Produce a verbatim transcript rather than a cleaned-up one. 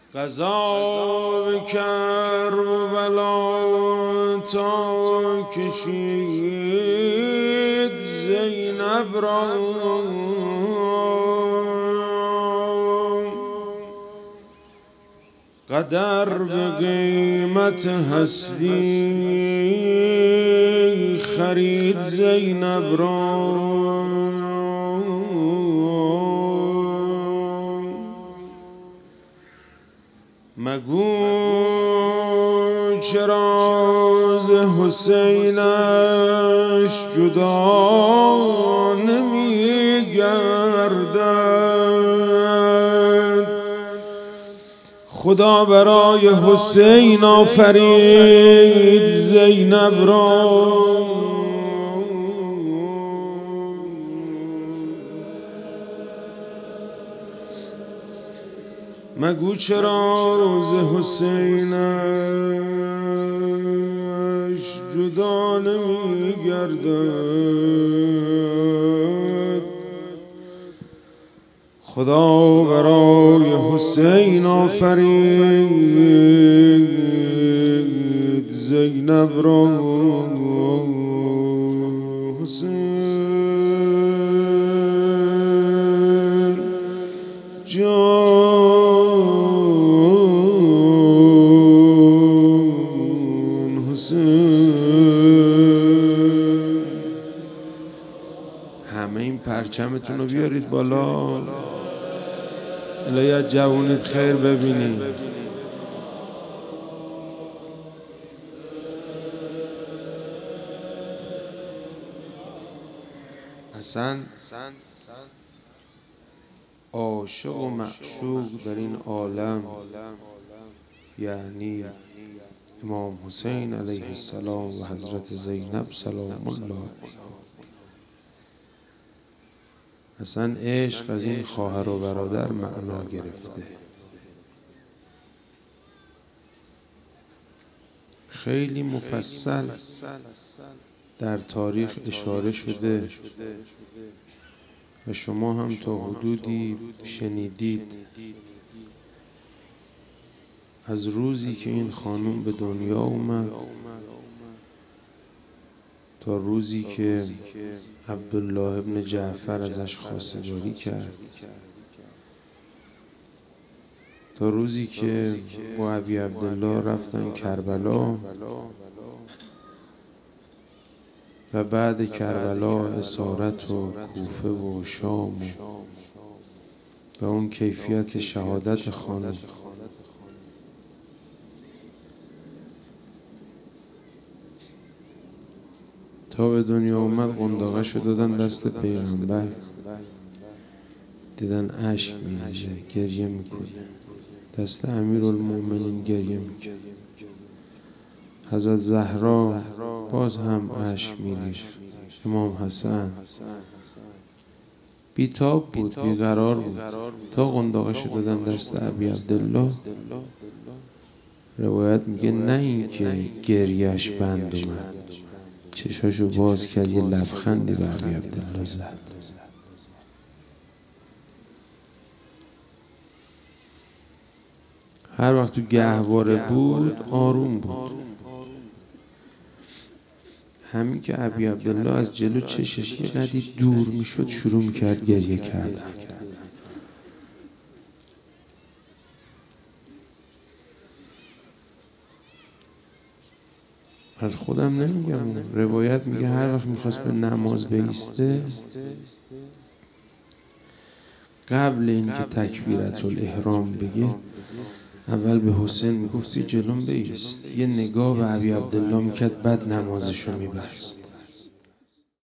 قضا کربلا تا کشید زینب را، قدر به قیمت هستی خرید زینب را. مگو چرا ز حسینش جدا نمی گردد، خدا برای حسین آفرید زینب را. مگو چرا روز حسینش جدا نمی گردد، خدا برای حسین آفرید زینب را. حسین جان، حسین. همه این پرچمتون رو بیارید بالا، الهی از جوونیت خیر ببینی. اصلا عاشق و معشوق در این عالم یعنی امام حسین علیه السلام و حضرت زینب سلام الله. اصلا عشق از این خواهر و برادر معنا گرفته. خیلی مفصل در تاریخ اشاره شده و شما هم تا حدودی شنیدید. از روزی که این خانم به دنیا اومد تا روزی که عبدالله ابن جعفر ازش خواستگاری کرد، تا روزی که با ابی عبدالله رفتن کربلا و بعد کربلا اسارت و کوفه و شام و اون کیفیت شهادت خانم. تا به دنیا اومد قنداقه شو دادن دست پیغمبر، دیدن اشک میریزه گریه میکنه، دست امیرالمومنین گریه میکنه، حضرت زهرا باز هم اشک میریخت، امام حسن بیتاب بود بیقرار بود تا قنداقه شو دادن دست ابی عبدالله. روایت میگه نه این که گریهش بند اومد، چشاشو باز کرد یه لبخندی به ابی عبدالله زد. هر وقت تو گهواره بود آروم بود. همین که ابی عبدالله از جلو چشش یه قدری دور میشد شروع میکرد گریه کردن. از خودم نمیگم، روایت میگه هر وقت میخواست به نماز بایسته قبل اینکه تکبیرت الاحرام بگه اول به حسین میگفتی جلوم بایست، یه نگاه به ابی عبدالله میکرد بعد نمازشو میبست.